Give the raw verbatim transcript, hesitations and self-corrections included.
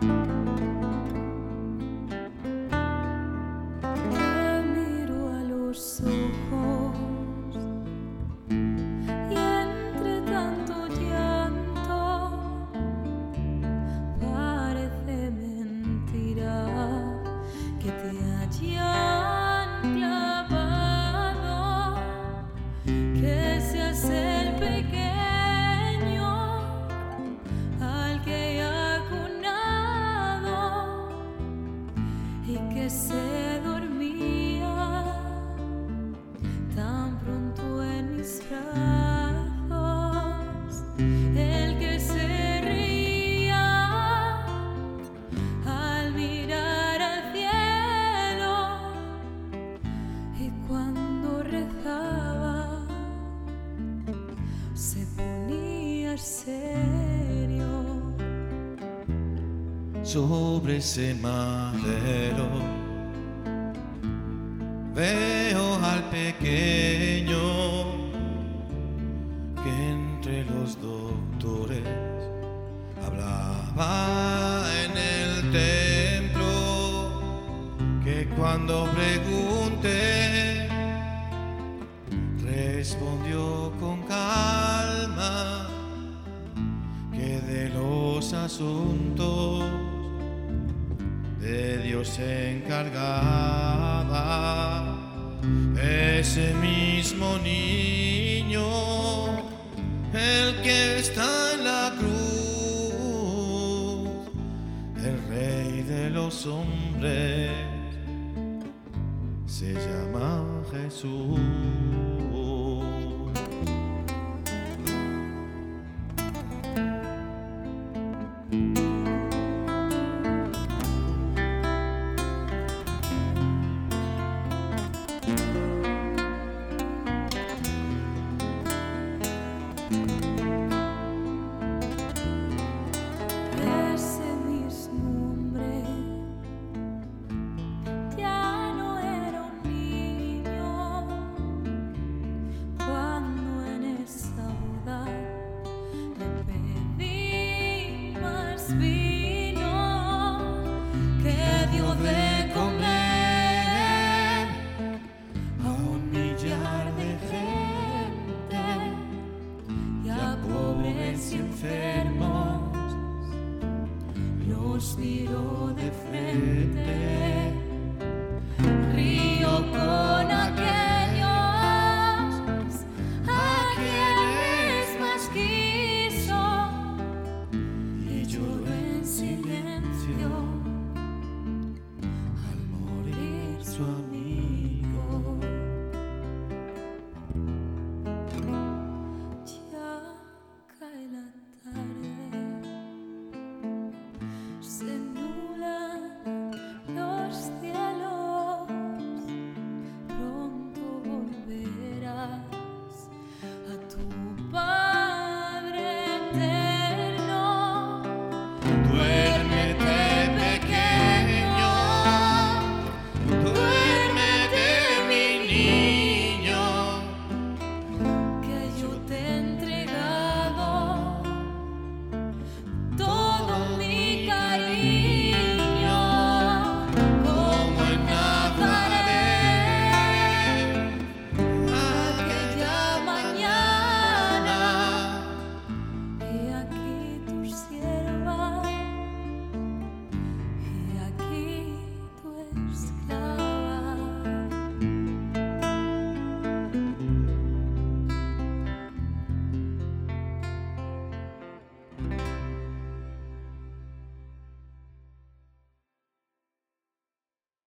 Te miro a los ojos y entre tanto llanto parece mentira que te hayan clavado, que seas el pequeño al que ha cunado y que se dormía tan pronto en mis brazos, el que se reía al mirar al cielo y cuando rezaba se ponía serio. Sobre ese madero veo al pequeño que entre los doctores hablaba en el templo, que cuando pregunté respondió con calma que de los asuntos de Dios se encargaba. Ese mismo niño, el que está en la cruz, el Rey de los hombres, se llama Jesús. Ese mismo hombre ya no era un niño cuando en esa boda le pedí más vino, que dio de comer a un millar de gente y a pobres y enfermos los miró de frente. Río con aquellos a quienes más quiso y lloró en silencio al morir su amigo. Ya cae la tarde, se nublan los cielos, pronto volverás a tu Padre eterno. Tú